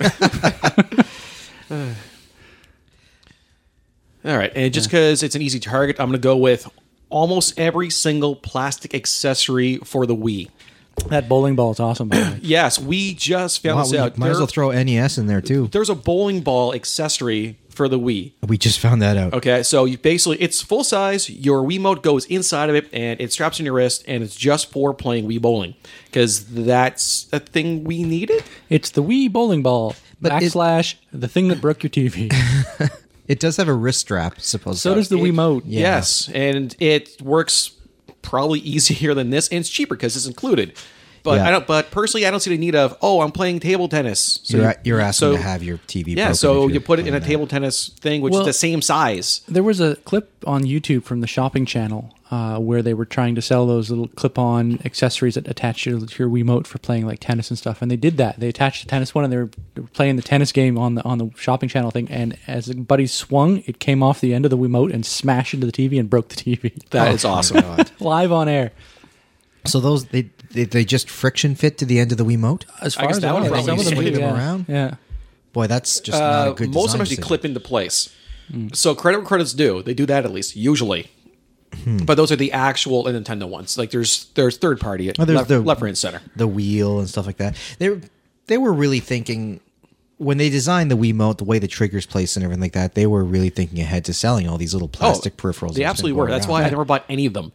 All right, and just because it's an easy target, I'm going to go with almost every single plastic accessory for the Wii. That bowling ball is awesome, by the way. Yes, we just found this out. Might as well throw NES in there, too. There's a bowling ball accessory for the Wii. We just found that out. Okay, so you basically, it's full size, your Wiimote goes inside of it, and it straps on your wrist, and it's just for playing Wii bowling. Because that's a thing we needed? It's the Wii bowling ball, But the thing that broke your TV. It does have a wrist strap, supposedly. So does the Wiimote. Yeah. Yes, and it works probably easier than this, and it's cheaper because it's included. But Yeah. But personally, I don't see the need of, I'm playing table tennis. So You're asking to have your TV Yeah, broken so if you put it in you're a playing table tennis thing, which is the same size. There was a clip on YouTube from the shopping channel where they were trying to sell those little clip-on accessories that attach to your Wiimote for playing like tennis and stuff. And they did that. They attached the tennis one, and they were playing the tennis game on the shopping channel thing. And as the buddy swung, it came off the end of the Wiimote and smashed into the TV and broke the TV. That is awesome. Live on air. So those they just friction fit to the end of the Wiimote? As far guess as that I would know, probably some of them swing do, them yeah. around? Yeah. Boy, that's just not a good most of them design actually decision. clip into place. So credit where credit's due. They do that at least, usually. But those are the actual Nintendo ones. Like there's third party there's left, right, and center. The wheel and stuff like that. They were really thinking when they designed the Wiimote, the way the triggers place and everything like that. They were really thinking ahead to selling all these little plastic peripherals. They absolutely were. That's why I never bought any of them.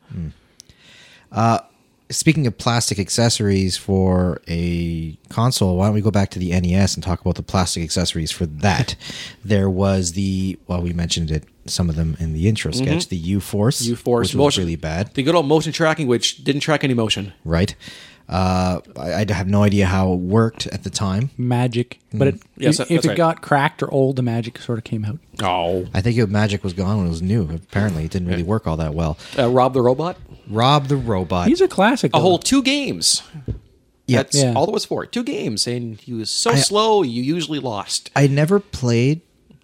Speaking of plastic accessories for a console, why don't we go back to the NES and talk about the plastic accessories for that? There was we mentioned it, some of them in the intro sketch, the U-Force. U-Force. Which was really bad. The good old motion tracking, which didn't track any motion. Right. I have no idea how it worked at the time. Magic. But Yes, if that's it right. got cracked or old, the magic sort of came out. Oh. I think Magic was gone when it was new. Apparently, it didn't really work all that well. Rob the Robot? Rob the Robot. He's a classic. A though. whole 2 games. Yeah. That's all it was for. 2 games. And he was so slow, you usually lost. I never played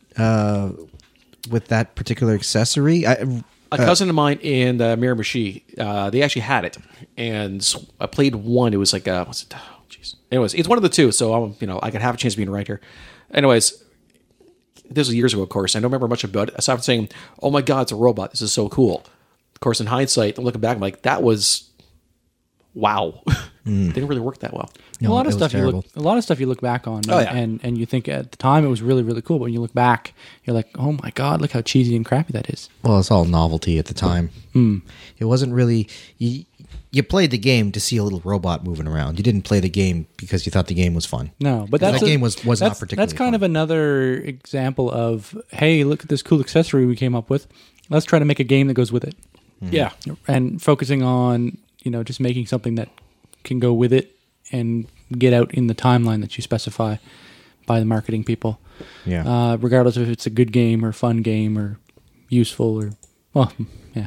with that particular accessory. A cousin of mine in Miramichi, they actually had it. And so I played one. It was like, what's it? Oh, jeez. Anyways, it's one of the 2. So, I could have a chance of being right here. Anyways, this was years ago, of course. I don't remember much about it. Aside from saying, oh my God, it's a robot. This is so cool. Of course, in hindsight, I'm looking back, I'm like, that was, wow. Didn't really work that well. a lot of it was stuff you look back on, Oh, yeah. and you think at the time it was really, really cool. But when you look back, you're like, oh my God, look how cheesy and crappy that is. Well, it's all novelty at the time. It wasn't really... You played the game to see a little robot moving around. You didn't play the game because you thought the game was fun. No, but That game was not that's particularly kind fun. of another example of, hey, look at this cool accessory we came up with. Let's try to make a game that goes with it. Yeah. And focusing on, just making something that can go with it and get out in the timeline that you specify by the marketing people. Yeah. Regardless if it's a good game or fun game or useful or, well, yeah.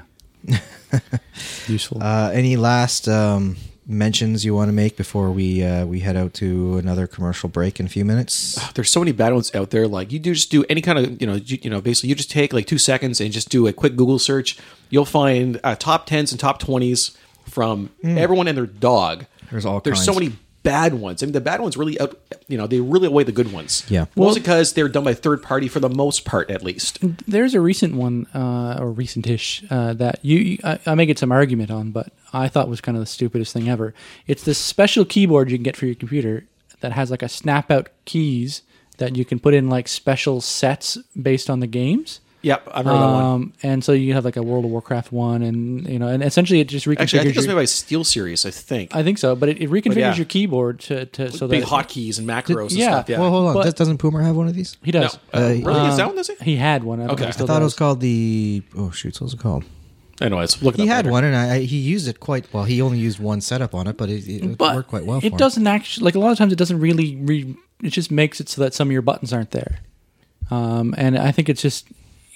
Useful. Any last mentions you want to make before we head out to another commercial break in a few minutes? There's so many bad ones out there. Like you just do any kind of, basically you just take like 2 seconds and just do a quick Google search. You'll find top 10s and top 20s from everyone and their dog. There's so so many bad ones. I mean, the bad ones really they really outweigh the good ones. Yeah. Mostly because they're done by third party for the most part, at least. There's a recent one, or recent-ish, that I may get some argument on, but I thought was kind of the stupidest thing ever. It's this special keyboard you can get for your computer that has like a snap-out keys that you can put in like special sets based on the games. Yep, I've heard of that one. And so you have like a World of Warcraft one, and and essentially it just reconfigures. Actually, I think it was your- made by SteelSeries, I think. I think so, but it reconfigures yeah. your keyboard to so Big that hotkeys and macros and Yeah. stuff. Yeah. Well, hold on. But- Doesn't Poomer have one of these? he does. No. Really? Is that one, does it? He had one. I don't Okay. know if he I still I thought it does. was called the... Oh, shoot. What was it called? Anyways, look it He up had later. one, and he used it quite well. He only used one setup on it, but it But worked quite well for it him. doesn't actually, like a lot of times it doesn't really it just makes it so that some of your buttons aren't there. And I think it's just,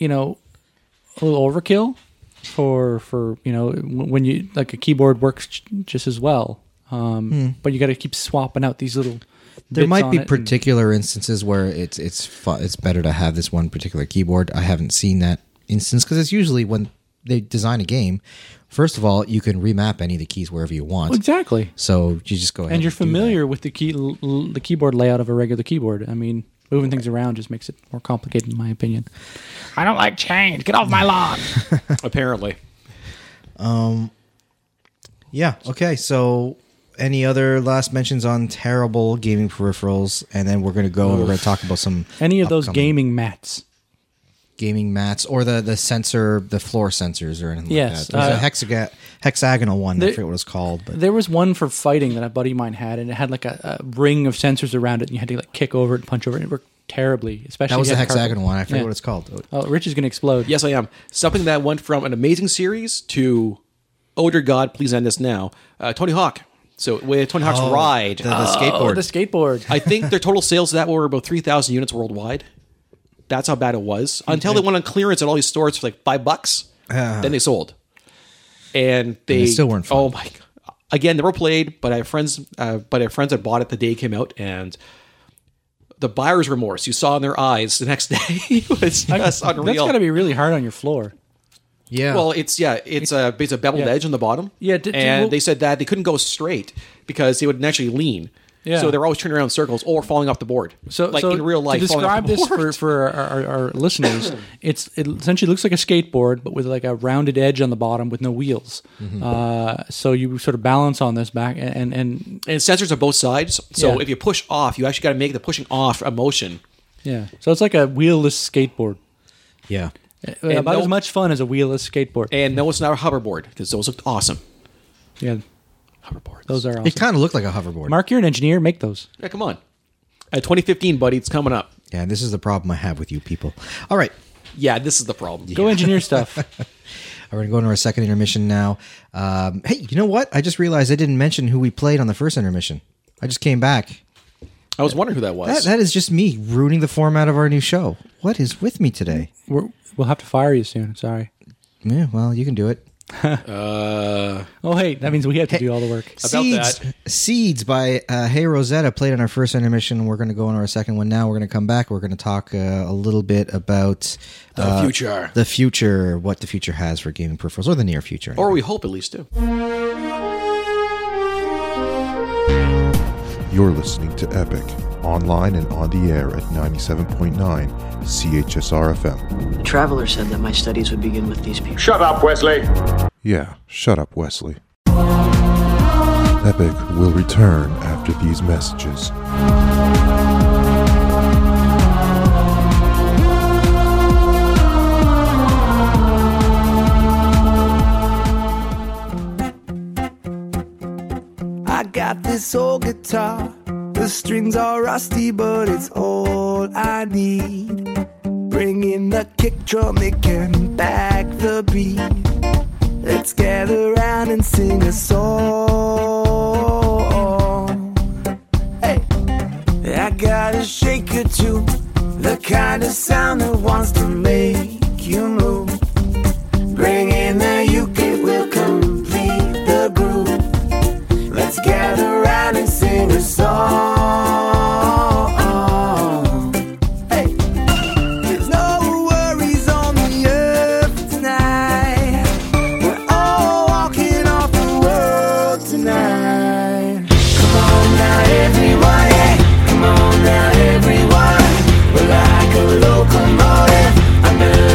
a little overkill for when you, like a keyboard works just as well. But you got to keep swapping out these little There bits might on be it and- particular instances where it's better to have this one particular keyboard. I haven't seen that instance because it's usually when they design a game. First of all, you can remap any of the keys wherever you want. Exactly. So you just go ahead And you're do that. familiar with the the keyboard layout of a regular keyboard. I mean, moving things around just makes it more complicated, in my opinion. I don't like change. Get off my lawn. Apparently. Yeah. Okay. So, any other last mentions on terrible gaming peripherals? And then we're going to go and we're going to talk about some Any of those upcoming gaming mats. gaming mats or the sensor, the floor sensors or anything Yes, like that. There's a hexagonal one. I there- forget what it's called, but There was one for fighting that a buddy of mine had, and it had like a ring of sensors around it, and you had to like kick over it and punch over it. It worked terribly, especially that was if the you had carpet. hexagonal one. I forget Yeah. what it's called. Oh, Rich is going to explode. Yes, I am. Something that went from an amazing series to, oh dear God, please end this now. Tony Hawk. So with Tony Hawk's Ride, The skateboard. Oh, the skateboard. I think their total sales of that were about 3,000 units worldwide. That's how bad it was. Until they went on clearance at all these stores for like $5. Then they sold. And they still weren't fun. Oh my God. Again, never played, but I have friends that bought it the day it came out, and the buyer's remorse you saw in their eyes the next day was just That's unreal. got to be really hard on your floor. Yeah. Well, it's a beveled Yeah. edge on the bottom. Yeah, and well- they said that they couldn't go straight because they would naturally lean. Yeah. So they're always turning around in circles or falling off the board. So, in real life, to falling off describe the this board. for our listeners, it essentially looks like a skateboard, but with like a rounded edge on the bottom with no wheels. So you sort of balance on this back, and sensors on both sides. So Yeah. if you push off, you actually got to make the pushing off a motion. yeah. So it's like a wheelless skateboard. Yeah. About no- as much fun as a wheelless skateboard. And no, it's not a hoverboard because those looked awesome. Yeah, Hoverboards. those are It awesome. kind of looked like a hoverboard. Mark, you're an engineer. Make those. Yeah, come on. 2015, buddy, it's coming up. Yeah, this is the problem I have with you people. All right. Yeah, this is the problem. Go engineer stuff. We're going to go into our second intermission now. Hey, you know what? I just realized I didn't mention who we played on the first intermission. I just came back. I was wondering who that was. That is just me ruining the format of our new show. What is with me today? We'll have to fire you soon. Sorry. Yeah, well, you can do it. Oh, hey, that means we have to do all the work. Seeds by Hey Rosetta played on our first intermission. We're going to go on our second one now. We're going to come back. We're going to talk a little bit about The future. The future, what the future has for gaming peripherals, or the near future. Or we hope at least to. You're listening to Epic, online and on the air at 97.9 CHSR FM. The traveler said that my studies would begin with these people. Shut up, Wesley. Yeah, shut up, Wesley. Epic will return after these messages. I got this old guitar. The strings are rusty, but it's all I need. Bring in the kick drum, it can back the beat. Let's gather around and sing a song. Hey, I got a shaker too, the kind of sound that wants to make you move. Bring in the uke, it will complete the groove. Let's gather around and sing a song. Hey, there's no worries on the earth tonight. We're all walking off the world tonight. Come on now, everyone, yeah. Come on now, everyone. We're like a locomotive under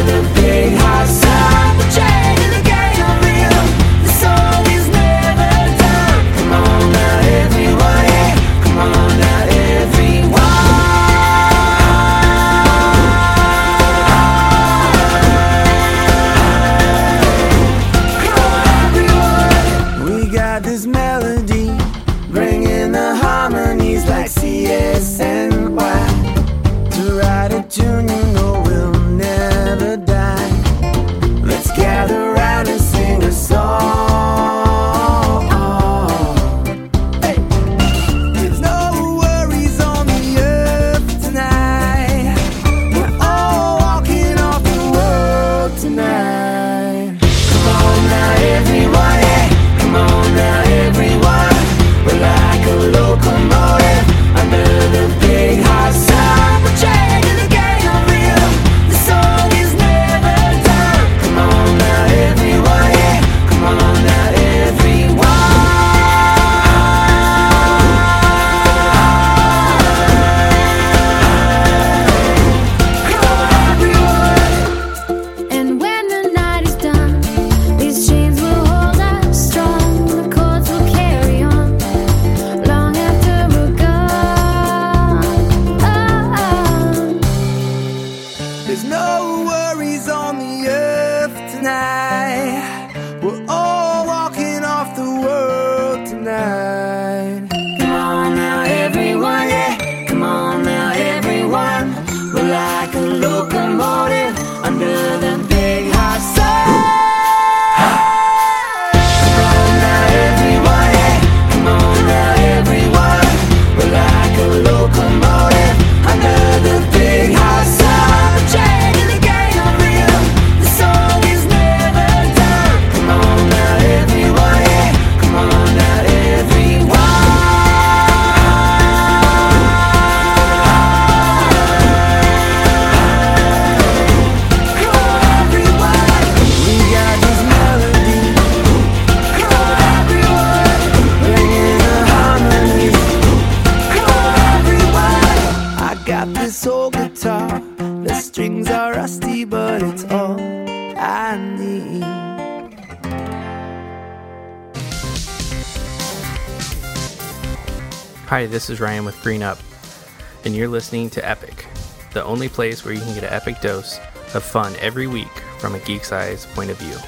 got this old guitar. The strings are rusty, but it's all I need. Hi, this is Ryan with Green Up, and you're listening to Epic, the only place where you can get an epic dose of fun every week from a geek's eyes point of view.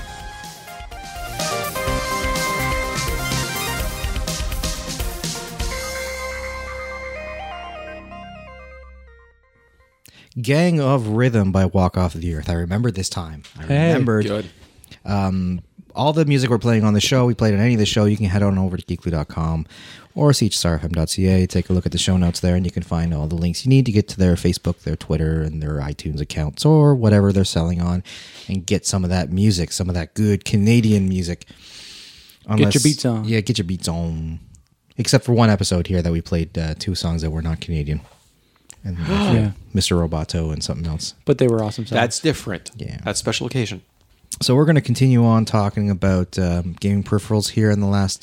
Gang of Rhythm by Walk Off the Earth. I remember this time. I remembered Good. all the music we're playing on the show. We played on any of the show. You can head on over to geekly.com or chsrfm.ca. Take a look at the show notes there, and you can find all the links you need to get to their Facebook, their Twitter, and their iTunes accounts, or whatever they're selling on, and get some of that music, some of that good Canadian music. Get your beats on. Yeah, get your beats on. Except for one episode here that we played 2 songs that were not Canadian. And Yeah. Mr. Roboto and something else. But they were awesome songs. That's different. Yeah. That's special occasion. So we're going to continue on talking about gaming peripherals here in the last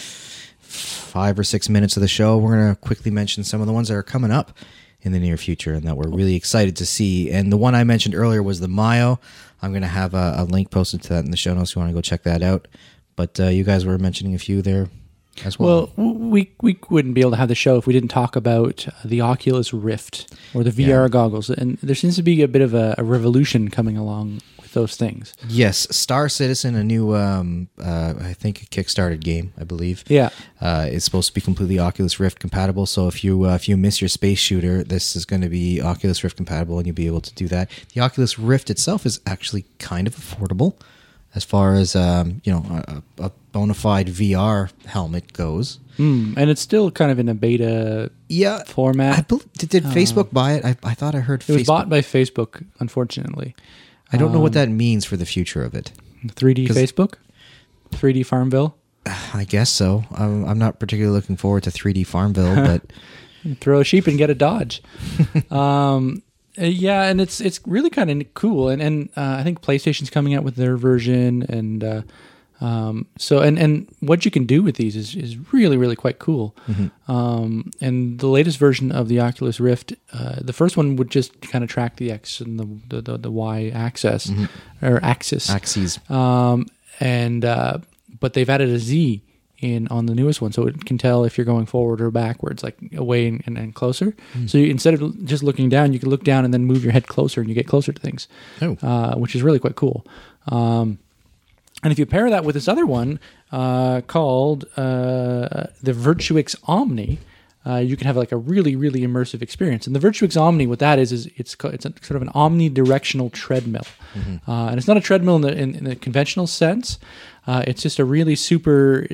5 or 6 minutes of the show. We're going to quickly mention some of the ones that are coming up in the near future and that we're really excited to see. And the one I mentioned earlier was the Mayo. I'm going to have a link posted to that in the show notes if you want to go check that out. But you guys were mentioning a few there as well. Well, we wouldn't be able to have the show if we didn't talk about the Oculus Rift or the VR goggles. And there seems to be a bit of a revolution coming along with those things. Yes, Star Citizen, a new, I think, a Kickstarted game, I believe. Yeah. It's supposed to be completely Oculus Rift compatible. So if you miss your space shooter, this is going to be Oculus Rift compatible, and you'll be able to do that. The Oculus Rift itself is actually kind of affordable as far as a bona fide VR helmet goes. And it's still kind of in a beta format. Did Facebook buy it? I thought I heard it was bought by Facebook, unfortunately. I don't know what that means for the future of it. 3D Facebook? 3D Farmville? I guess so. I'm not particularly looking forward to 3D Farmville, but throw a sheep and get a Dodge. Yeah, and it's really kind of cool, and I think PlayStation's coming out with their version, and so what you can do with these is really, really quite cool. Mm-hmm. And the latest version of the Oculus Rift, the first one would just kind of track the X and the Y axis or axis. But they've added a Z on the newest one, so it can tell if you're going forward or backwards, like away and closer. So instead of just looking down, you can look down and then move your head closer, and you get closer to things, which is really quite cool. And if you pair that with this other one called the Virtuix Omni, you can have like a really, really immersive experience. And the Virtuix Omni, what that is it's a sort of an omnidirectional treadmill. And it's not a treadmill in the conventional sense. It's just a really super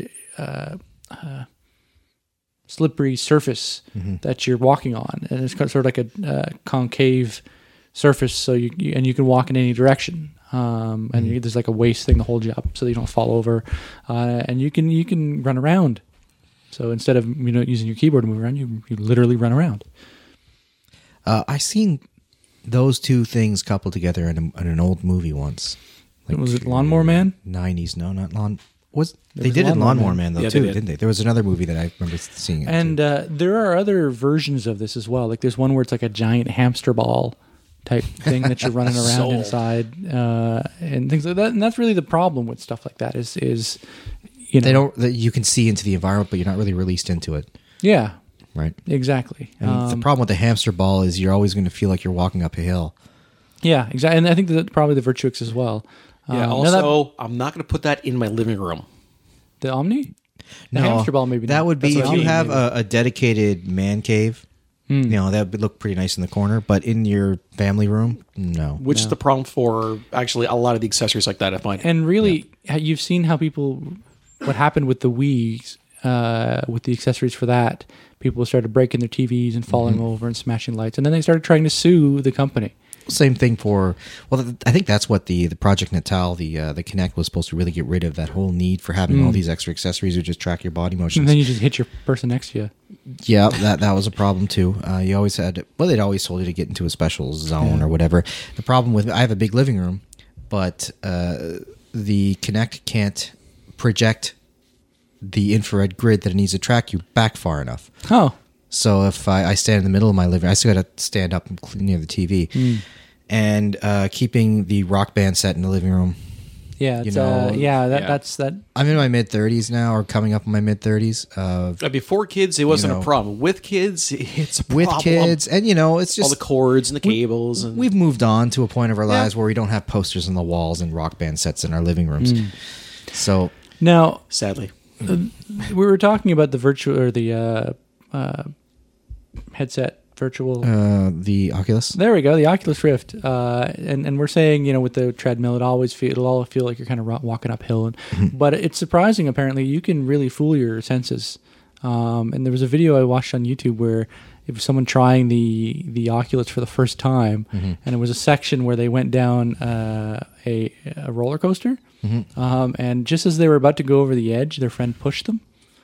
slippery surface that you're walking on, and it's sort of like a concave surface, so you can walk in any direction. And there's like a waist thing to hold you up so that you don't fall over, and you can run around. So instead of using your keyboard to move around, you literally run around. I seen those two things coupled together in an old movie once. Was it Lawnmower Man? 90s? No, not Lawn. They did it in Lawnmower Man though too, didn't they? There was another movie that I remember seeing it. And there are other versions of this as well. Like there's one where it's like a giant hamster ball type thing that you're running around inside, and things like that. And that's really the problem with stuff like that is you can see into the environment, but you're not really released into it. Yeah, right. Exactly. And the problem with the hamster ball is you're always going to feel like you're walking up a hill. Yeah, exactly. And I think that probably the Virtuix as well. Yeah. Also, I'm not going to put that in my living room. The Omni? The No, hamster ball, maybe. That would be if you have maybe. a dedicated man cave. That would look pretty nice in the corner, but in your family room, no. Which is the problem for actually a lot of the accessories like that, I find. And really, you've seen how what happened with the Wii, with the accessories for that. People started breaking their TVs and falling over and smashing lights, and then they started trying to sue the company. Same thing I think that's what the Project Natal, the Kinect was supposed to really get rid of, that whole need for having all these extra accessories that just track your body motions. And then you just hit your person next to you. Yeah, that was a problem too. You always they'd always told you to get into a special zone or whatever. The problem with, I have a big living room, but the Kinect can't project the infrared grid that it needs to track you back far enough. Oh. So if I stand in the middle of my living room, I still got to stand up near the TV. And keeping the Rock Band set in the living room. Yeah, it's, that's that. I'm in my mid-30s now, or coming up in my mid-30s. Before kids, it wasn't a problem. With kids, it's a problem. With kids, and it's just all the cords and the cables. And we've moved on to a point of our lives where we don't have posters on the walls and Rock Band sets in our living rooms. So now, sadly, we were talking about the virtual or the headset. Virtual, the Oculus. There we go, the Oculus Rift, and we're saying with the treadmill, it'll all feel like you're kind of walking uphill, but it's surprising. Apparently, you can really fool your senses. And there was a video I watched on YouTube where it was someone trying the Oculus for the first time, and it was a section where they went down a roller coaster, and just as they were about to go over the edge, their friend pushed them.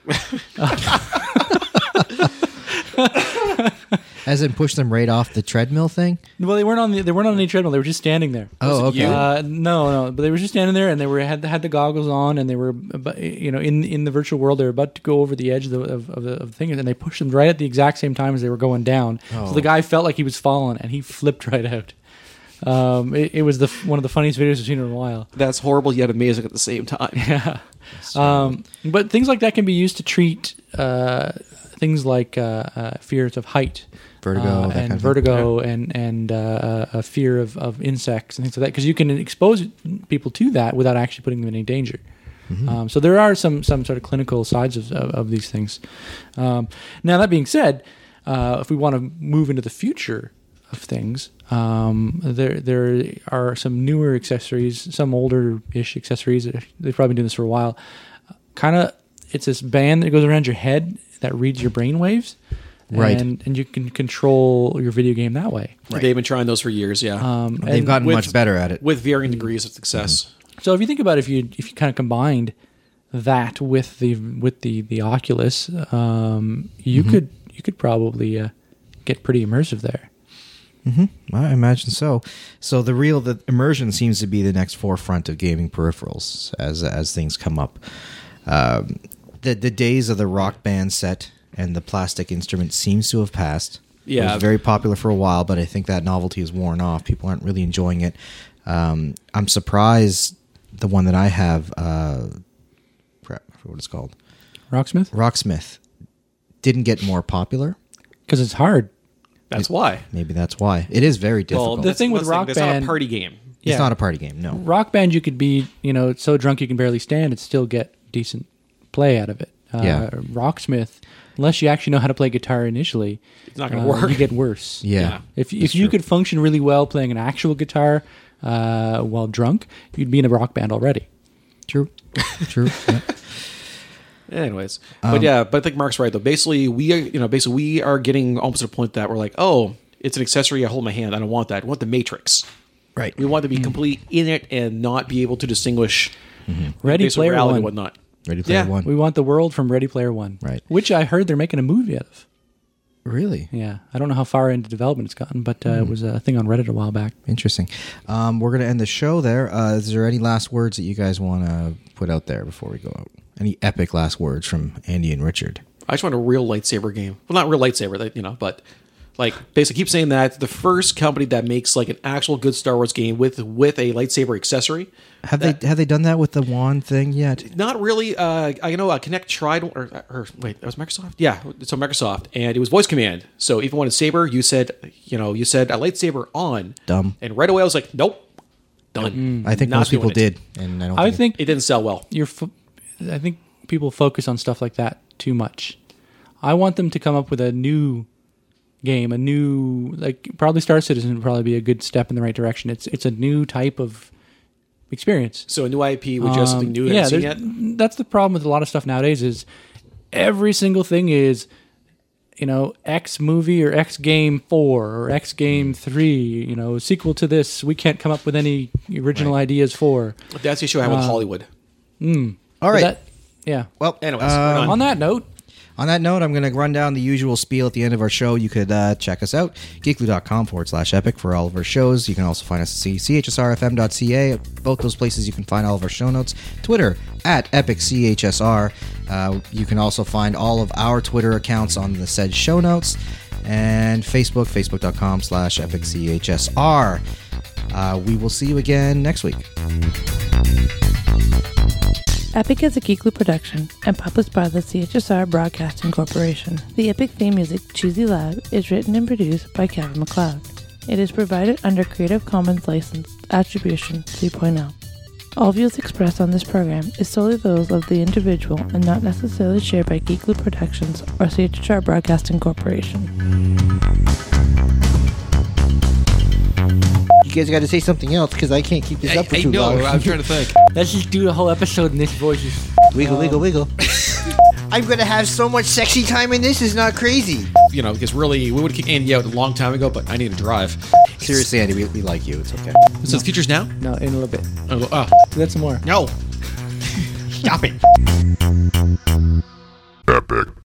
As in push them right off the treadmill thing? Well, they weren't on any treadmill. They were just standing there. Oh, okay. No, but they were just standing there, and they had the goggles on, and they were, in the virtual world. They were about to go over the edge of the thing, and they pushed them right at the exact same time as they were going down. Oh. So the guy felt like he was falling, and he flipped right out. It was one of the funniest videos I've seen in a while. That's horrible yet amazing at the same time. Yeah. But things like that can be used to treat things like fears of height. Vertigo, and vertigo, and a fear of insects and things like that, because you can expose people to that without actually putting them in any danger. So there are some sort of clinical sides of these things. Now, that being said, if we want to move into the future of things, there are some newer accessories, some older-ish accessories. They've probably been doing this for a while. It's this band that goes around your head that reads your brain waves. Right. And you can control your video game that way. Right. They've been trying those for years, yeah. They've gotten much better at it. With varying degrees of success. So if you think about it, if you kind of combined that with the Oculus, you could probably get pretty immersive there. I imagine so. So the immersion seems to be the next forefront of gaming peripherals as things come up. The days of the Rock Band set and the plastic instrument seems to have passed. Yeah. It was very popular for a while, but I think that novelty has worn off. People aren't really enjoying it. I'm surprised the one that I have, I forget what it's called. Rocksmith didn't get more popular. Because it's hard. That's why. Maybe that's why. It is very difficult. Well, the thing with Rock Band... It's not a party game. It's not a party game, no. Rock Band, you could be, so drunk you can barely stand and still get decent play out of it. Rocksmith, unless you actually know how to play guitar initially, it's not going to work. You get worse. Yeah. If you could function really well playing an actual guitar while drunk, you'd be in a rock band already. True. Yeah. Anyways, but I think Mark's right though. Basically, we are getting almost to a point that we're like, oh, it's an accessory. I hold in my hand. I don't want that. I want the Matrix. Right. We want to be complete in it and not be able to distinguish Ready Player reality One. and whatnot. Ready Player One. We want the world from Ready Player One. Right. Which I heard they're making a movie out of. Really? Yeah. I don't know how far into development it's gotten, but it was a thing on Reddit a while back. Interesting. We're going to end the show there. Is there any last words that you guys want to put out there before we go out? Any epic last words from Andy and Richard? I just want a real lightsaber game. Well, not real lightsaber, but like basically keep saying that the first company that makes like an actual good Star Wars game with a lightsaber accessory. Have they done that with the wand thing yet? Not really. I know Kinect tried, or wait, that was Microsoft. Yeah, it's on Microsoft, and it was voice command. So if you wanted saber, you said a lightsaber on. Dumb. And right away I was like, nope, done. I think most people did, and I think it didn't sell well. I think people focus on stuff like that too much. I want them to come up with a new game, probably Star Citizen would probably be a good step in the right direction. It's a new type of experience. So a new IP with just something new that yet? That's the problem with a lot of stuff nowadays is every single thing is, X movie or X game 4 or X game 3, sequel to this. We can't come up with any original ideas for. That's the issue I have with Hollywood. All right. Yeah. Well, anyways, on that note, On that note, I'm going to run down the usual spiel at the end of our show. You could check us out, geekly.com/epic for all of our shows. You can also find us at chsrfm.ca. Both those places you can find all of our show notes. Twitter, at EpicCHSR. You can also find all of our Twitter accounts on the said show notes. And Facebook, facebook.com/EpicCHSR. We will see you again next week. Epic is a Geekly production and published by the CHSR Broadcasting Corporation. The Epic theme music, Cheesy Lab, is written and produced by Kevin MacLeod. It is provided under Creative Commons License Attribution 3.0. All views expressed on this program is solely those of the individual and not necessarily shared by Geekly Productions or CHSR Broadcasting Corporation. You guys got to say something else because I can't keep this up for too long. I'm trying to think. Let's just do the whole episode in this voice. Wiggle, wiggle, wiggle. I'm going to have so much sexy time in this, is not crazy. You know, because really, we would have kicked Andy out a long time ago, but I need to drive. Seriously, Andy, we like you. It's okay. So the future's now? No, in a little bit. Oh, Let's some more. no. Stop it. Epic.